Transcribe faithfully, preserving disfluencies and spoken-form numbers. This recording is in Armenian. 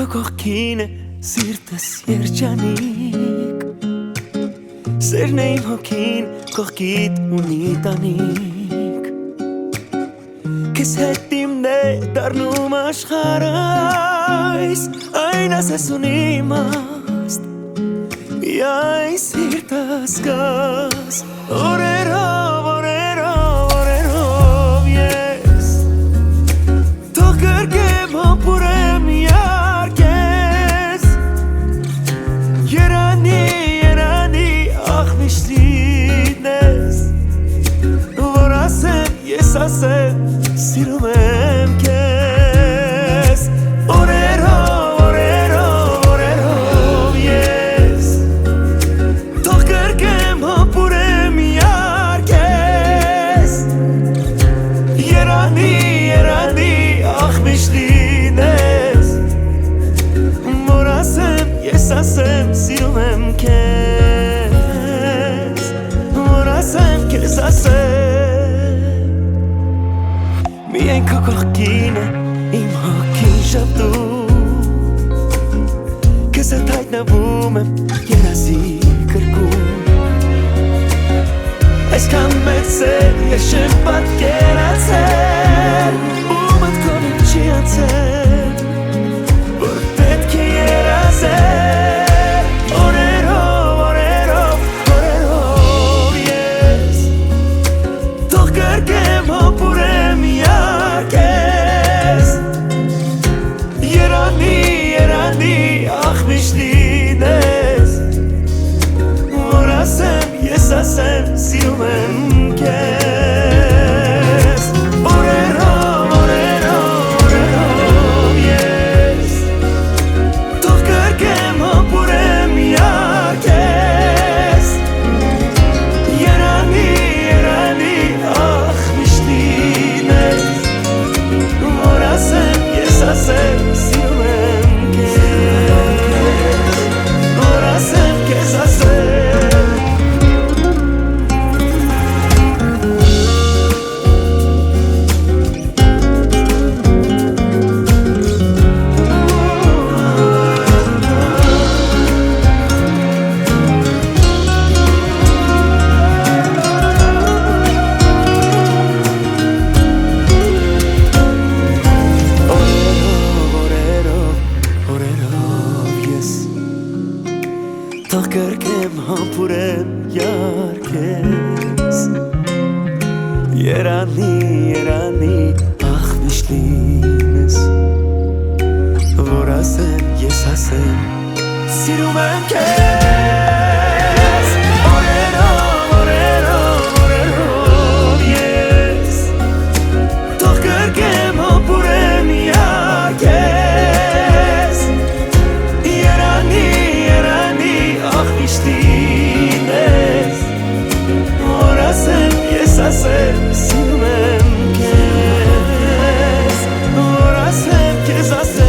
կողքին է սիրտս երջանիկ, սերն է իմ հոգին կողքիդ ունի տանիք, քեզ հետ իմն է դառնում աշխարհս, այն ասես ունի իմաստ, միայն սիրտս գաս, օրերով, օրերով, օրերով ես թող կրկեմ համբուրեմ Երանի, երանի, ախ միշտին ես, որ ասեմ, ես ասեմ, սիրում եմ քեզ, օրերով, օրերով, օրերով ես, թող կրկեմ համբուրեմ իհար քեզ, երանի, երանի, ախ միշտին ես, որ ասեմ, ես ասեմ, սիրում եմ քեզ, որ ասեմ, քեզ ասեմ, միայն քո կողքին է իմ հոգին շապտում, քեզ հետ հայտնվում եմ երազի կրկում, այսքան մեծ սեր ես չեմ պատկերացել, ու մտքովին չի անցել, որ պետք է երազել Ես ասեմ, սիրում եմ քեզ, օրերով, օրերով, օրերով ես, թող կրկեմ համբուրեմ իհար քեզ, երանի, երանի, ախ միշտին ես, որ ասեմ, ես ասեմ, սիրում եմ քեզ, որ ասեմ, քեզ ասեմ Թող կրկեմ համբուրեմ իհար քեզ, երանի, երանի, ախ միշտին ես, որ ասեմ, ես ասեմ, սիրում եմ քեզ, օրերով, օրերով, օրերով ես, թող կրկեմ համբուրեմ իհար քեզ, երանի Միշտին ես, որ ասեմ, ես ասեմ, սիրում եմ քեզ, որ ասեմ, քեզ ասեմ